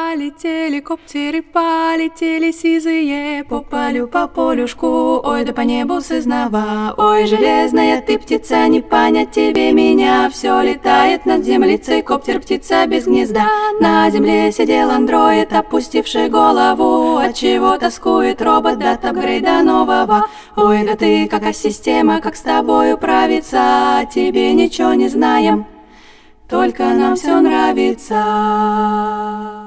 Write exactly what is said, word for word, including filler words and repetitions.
Полетели коптеры, полетели сизые по полю, по полюшку, ой, да по небу сызнова. Ой, железная ты птица, не понять тебе меня. Все летает над землицей, коптер птица без гнезда. На земле сидел андроид, опустивший голову. Отчего тоскует робот, дат апгрейда нового. Ой, да ты какая система, как с тобой управиться? Тебе ничего не знаем, только нам все нравится.